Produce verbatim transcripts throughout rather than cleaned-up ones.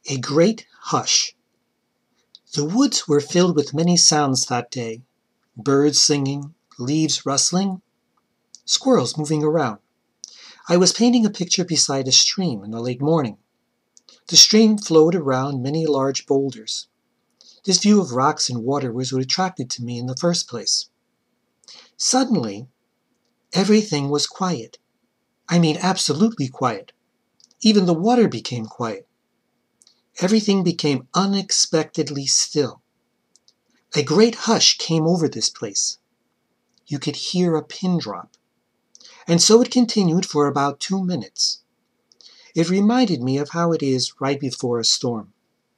A great hush. The woods were filled with many sounds that day. Birds singing, leaves rustling, squirrels moving around. I was painting a picture beside a stream in the late morning. The stream flowed around many large boulders. This view of rocks and water was what attracted to me in the first place. Suddenly, everything was quiet. I mean absolutely quiet. Even the water became quiet. Everything became unexpectedly still. A great hush came over this place. You could hear a pin drop. And so it continued for about two minutes. It reminded me of how it is right before a storm.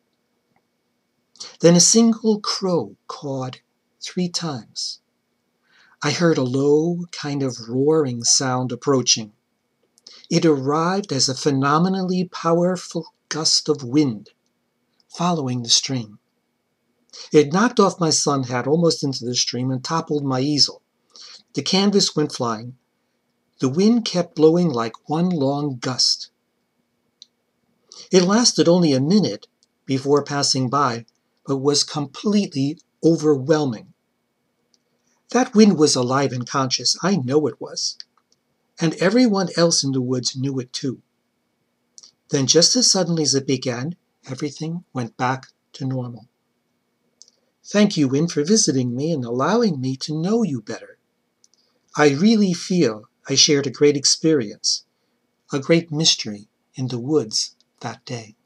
Then a single crow cawed three times. I heard a low, kind of roaring sound approaching. It arrived as a phenomenally powerful gust of wind, following the stream. It knocked off my sun hat almost into the stream and toppled my easel. The canvas went flying. The wind kept blowing like one long gust. It lasted only a minute before passing by, but was completely overwhelming. That wind was alive and conscious, I know it was. And everyone else in the woods knew it too. Then just as suddenly as it began, everything went back to normal. Thank you, wind, for visiting me and allowing me to know you better. I really feel I shared a great experience, a great mystery in the woods that day.